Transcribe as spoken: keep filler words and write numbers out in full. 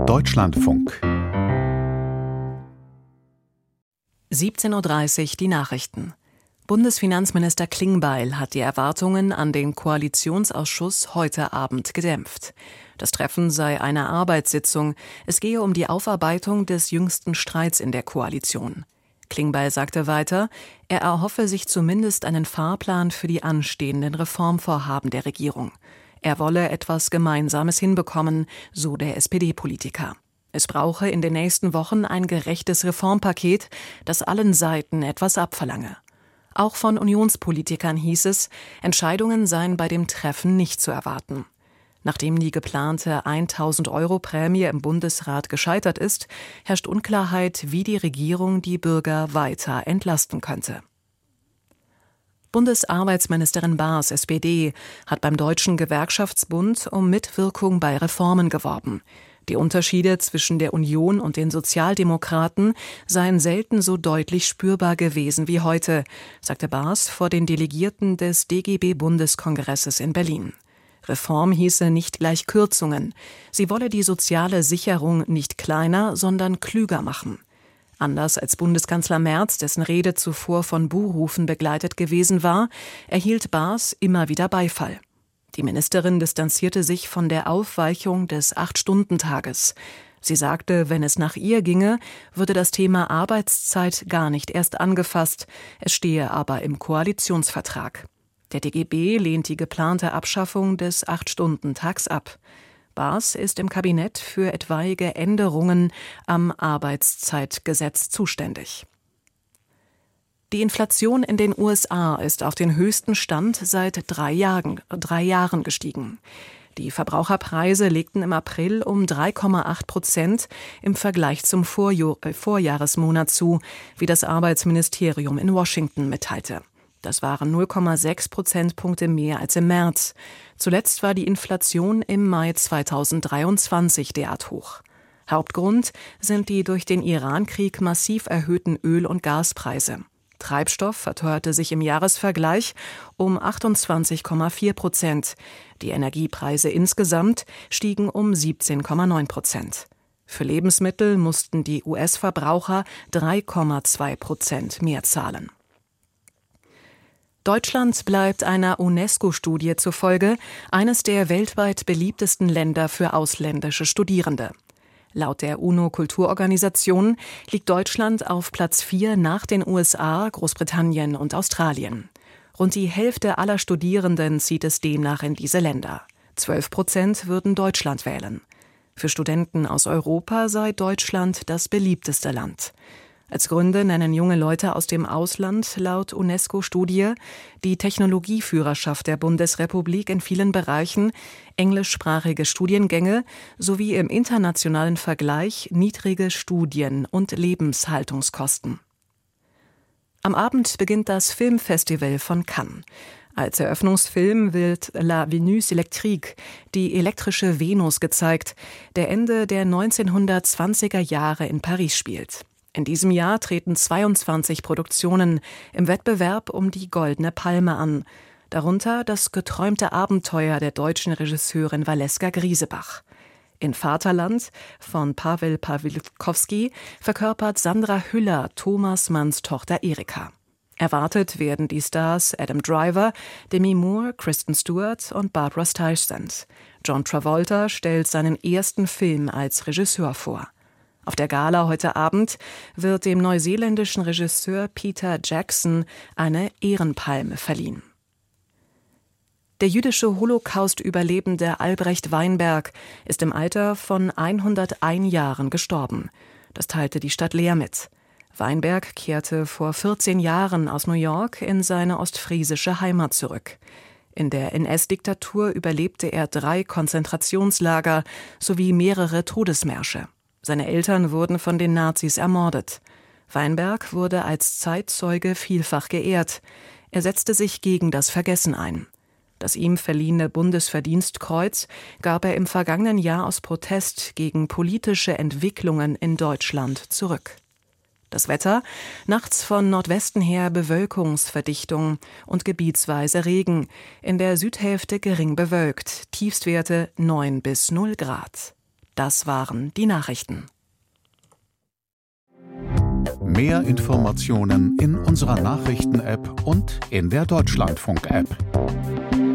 Deutschlandfunk. siebzehn Uhr dreißig die Nachrichten. Bundesfinanzminister Klingbeil hat die Erwartungen an den Koalitionsausschuss heute Abend gedämpft. Das Treffen sei eine Arbeitssitzung. Es gehe um die Aufarbeitung des jüngsten Streits in der Koalition. Klingbeil sagte weiter, er erhoffe sich zumindest einen Fahrplan für die anstehenden Reformvorhaben der Regierung. Er wolle etwas Gemeinsames hinbekommen, so der S P D-Politiker. Es brauche in den nächsten Wochen ein gerechtes Reformpaket, das allen Seiten etwas abverlange. Auch von Unionspolitikern hieß es, Entscheidungen seien bei dem Treffen nicht zu erwarten. Nachdem die geplante tausend Euro Prämie im Bundesrat gescheitert ist, herrscht Unklarheit, wie die Regierung die Bürger weiter entlasten könnte. Bundesarbeitsministerin Baas, S P D, hat beim Deutschen Gewerkschaftsbund um Mitwirkung bei Reformen geworben. Die Unterschiede zwischen der Union und den Sozialdemokraten seien selten so deutlich spürbar gewesen wie heute, sagte Baas vor den Delegierten des D G B-Bundeskongresses in Berlin. Reform hieße nicht gleich Kürzungen. Sie wolle die soziale Sicherung nicht kleiner, sondern klüger machen. Anders als Bundeskanzler Merz, dessen Rede zuvor von Buhrufen begleitet gewesen war, erhielt Baas immer wieder Beifall. Die Ministerin distanzierte sich von der Aufweichung des Acht-Stunden-Tages. Sie sagte, wenn es nach ihr ginge, würde das Thema Arbeitszeit gar nicht erst angefasst. Es stehe aber im Koalitionsvertrag. Der D G B lehnt die geplante Abschaffung des Acht-Stunden-Tags ab. Baas ist im Kabinett für etwaige Änderungen am Arbeitszeitgesetz zuständig. Die Inflation in den U S A ist auf den höchsten Stand seit drei Jahren, drei Jahren gestiegen. Die Verbraucherpreise legten im April um drei Komma acht Prozent im Vergleich zum Vorjo- äh, Vorjahresmonat zu, wie das Arbeitsministerium in Washington mitteilte. Das waren null Komma sechs Prozentpunkte mehr als im März. Zuletzt war die Inflation im Mai zweitausenddreiundzwanzig derart hoch. Hauptgrund sind die durch den Iran-Krieg massiv erhöhten Öl- und Gaspreise. Treibstoff verteuerte sich im Jahresvergleich um achtundzwanzig Komma vier Prozent. Die Energiepreise insgesamt stiegen um siebzehn Komma neun Prozent. Für Lebensmittel mussten die U S-Verbraucher drei Komma zwei Prozent mehr zahlen. Deutschland bleibt einer UNESCO-Studie zufolge eines der weltweit beliebtesten Länder für ausländische Studierende. Laut der UNO-Kulturorganisation liegt Deutschland auf Platz vier nach den U S A, Großbritannien und Australien. Rund die Hälfte aller Studierenden zieht es demnach in diese Länder. Zwölf Prozent würden Deutschland wählen. Für Studenten aus Europa sei Deutschland das beliebteste Land. Als Gründe nennen junge Leute aus dem Ausland laut UNESCO-Studie die Technologieführerschaft der Bundesrepublik in vielen Bereichen, englischsprachige Studiengänge sowie im internationalen Vergleich niedrige Studien- und Lebenshaltungskosten. Am Abend beginnt das Filmfestival von Cannes. Als Eröffnungsfilm wird La Venus Electrique, die elektrische Venus, gezeigt, der Ende der neunzehnhundertzwanziger Jahre in Paris spielt. In diesem Jahr treten zweiundzwanzig Produktionen im Wettbewerb um die Goldene Palme an, darunter das geträumte Abenteuer der deutschen Regisseurin Valeska Griesebach. In Vaterland von Paweł Pawlikowski verkörpert Sandra Hüller Thomas Manns Tochter Erika. Erwartet werden die Stars Adam Driver, Demi Moore, Kristen Stewart und Barbara Streisand. John Travolta stellt seinen ersten Film als Regisseur vor. Auf der Gala heute Abend wird dem neuseeländischen Regisseur Peter Jackson eine Ehrenpalme verliehen. Der jüdische Holocaust-Überlebende Albrecht Weinberg ist im Alter von hunderteins Jahren gestorben. Das teilte die Stadt Leer mit. Weinberg kehrte vor vierzehn Jahren aus New York in seine ostfriesische Heimat zurück. In der N S-Diktatur überlebte er drei Konzentrationslager sowie mehrere Todesmärsche. Seine Eltern wurden von den Nazis ermordet. Weinberg wurde als Zeitzeuge vielfach geehrt. Er setzte sich gegen das Vergessen ein. Das ihm verliehene Bundesverdienstkreuz gab er im vergangenen Jahr aus Protest gegen politische Entwicklungen in Deutschland zurück. Das Wetter: nachts von Nordwesten her Bewölkungsverdichtung und gebietsweise Regen. In der Südhälfte gering bewölkt. Tiefstwerte neun bis null Grad. Das waren die Nachrichten. Mehr Informationen in unserer Nachrichten-App und in der Deutschlandfunk-App.